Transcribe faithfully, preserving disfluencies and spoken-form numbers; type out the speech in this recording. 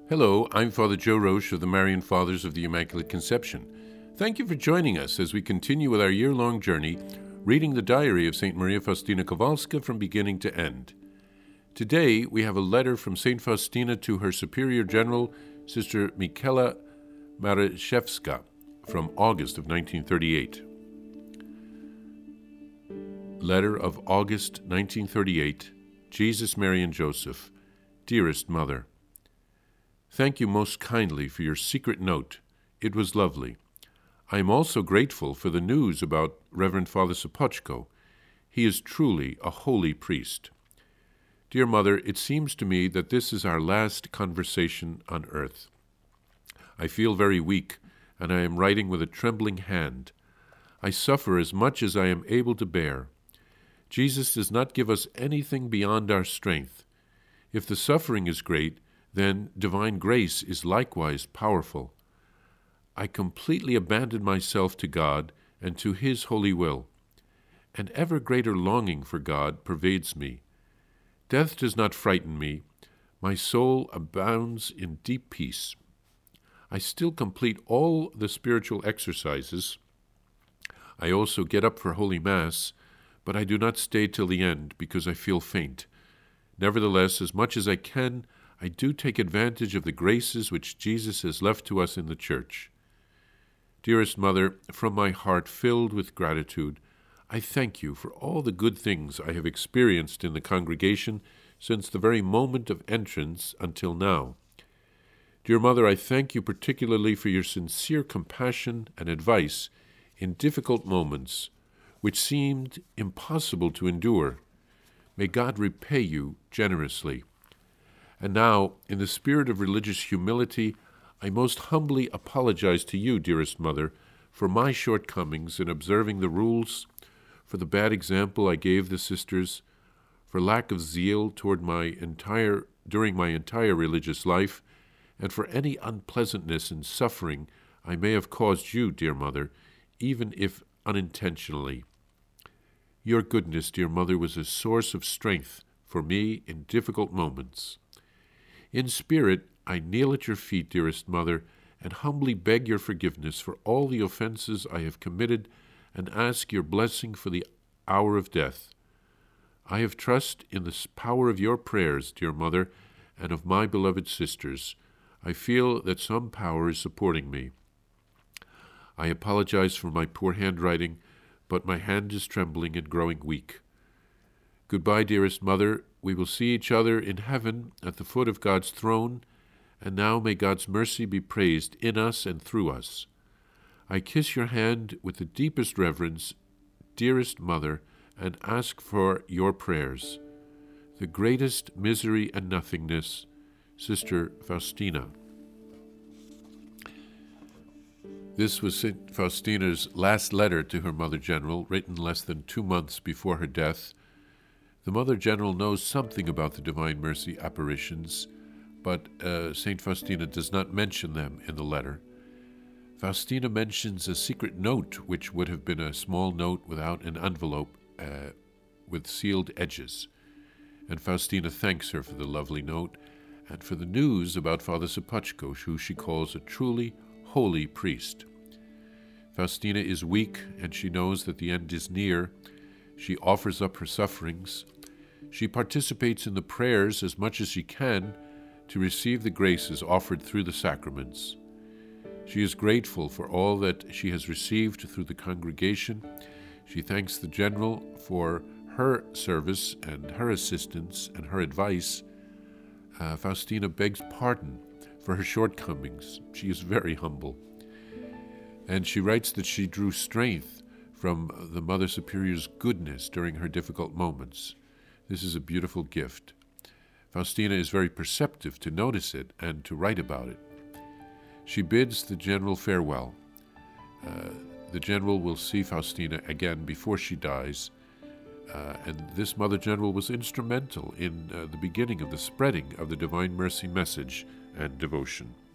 Hello, I'm Father Joe Roche of the Marian Fathers of the Immaculate Conception. Thank you for joining us as we continue with our year-long journey reading the diary of Saint Maria Faustina Kowalska from beginning to end. Today, we have a letter from Saint Faustina to her Superior General, Sister Michaela Mareszewska, from August of nineteen thirty-eight. Letter of August nineteen thirty-eight, Jesus, Mary, and Joseph. Dearest Mother, thank you most kindly for your secret note. It was lovely. I am also grateful for the news about Reverend Father Sopoćko. He is truly a holy priest. Dear Mother, it seems to me that this is our last conversation on earth. I feel very weak, and I am writing with a trembling hand. I suffer as much as I am able to bear. Jesus does not give us anything beyond our strength. If the suffering is great, then divine grace is likewise powerful. I completely abandon myself to God and to His holy will. An ever greater longing for God pervades me. Death does not frighten me. My soul abounds in deep peace. I still complete all the spiritual exercises. I also get up for Holy Mass, but I do not stay till the end because I feel faint. Nevertheless, as much as I can, I do take advantage of the graces which Jesus has left to us in the Church. Dearest Mother, from my heart filled with gratitude, I thank you for all the good things I have experienced in the congregation since the very moment of entrance until now. Dear Mother, I thank you particularly for your sincere compassion and advice in difficult moments which seemed impossible to endure. May God repay you generously. And now, in the spirit of religious humility, I most humbly apologize to you, dearest Mother, for my shortcomings in observing the rules, for the bad example I gave the sisters, for lack of zeal toward my entire during my entire religious life, and for any unpleasantness and suffering I may have caused you, dear Mother, even if unintentionally. Your goodness, dear Mother, was a source of strength for me in difficult moments. In spirit, I kneel at your feet, dearest Mother, and humbly beg your forgiveness for all the offenses I have committed and ask your blessing for the hour of death. I have trust in the power of your prayers, dear Mother, and of my beloved sisters. I feel that some power is supporting me. I apologize for my poor handwriting, but my hand is trembling and growing weak. Goodbye, dearest Mother. We will see each other in heaven at the foot of God's throne, and now may God's mercy be praised in us and through us. I kiss your hand with the deepest reverence, dearest Mother, and ask for your prayers. The greatest misery and nothingness, Sister Faustina. This was Saint Faustina's last letter to her Mother General, written less than two months before her death. The Mother General knows something about the Divine Mercy apparitions, but uh, Saint Faustina does not mention them in the letter. Faustina mentions a secret note, which would have been a small note without an envelope uh, with sealed edges. And Faustina thanks her for the lovely note and for the news about Father Sopoćko, who she calls a truly holy priest. Faustina is weak, and she knows that the end is near. She offers up her sufferings. She participates in the prayers as much as she can to receive the graces offered through the sacraments. She is grateful for all that she has received through the congregation. She thanks the General for her service and her assistance and her advice. Uh, Faustina begs pardon for her shortcomings. She is very humble. And she writes that she drew strength from the Mother Superior's goodness during her difficult moments. This is a beautiful gift. Faustina is very perceptive to notice it and to write about it. She bids the General farewell. Uh, the General will see Faustina again before she dies, uh, and this Mother General was instrumental in uh, the beginning of the spreading of the Divine Mercy message and devotion.